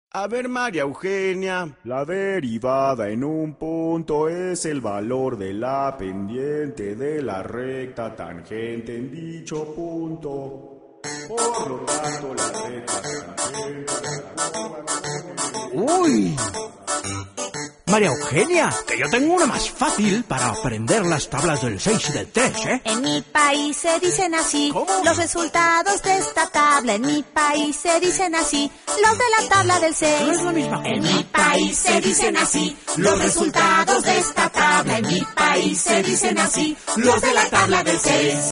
A ver, María Eugenia. La derivada en un punto es el valor de la pendiente de la recta tangente en dicho punto. Por lo tanto, la recta tangente... ¡Uy! María Eugenia, que yo tengo una más fácil para aprender las tablas del 6 y del 3, ¿eh? En mi país se dicen así. ¿Cómo? Los resultados de esta tabla. En mi país se dicen así. Los de la tabla del 6. No es la misma cosa. En mi país se dicen así. Los resultados de esta tabla. En mi país se dicen así. Los de la tabla del 6.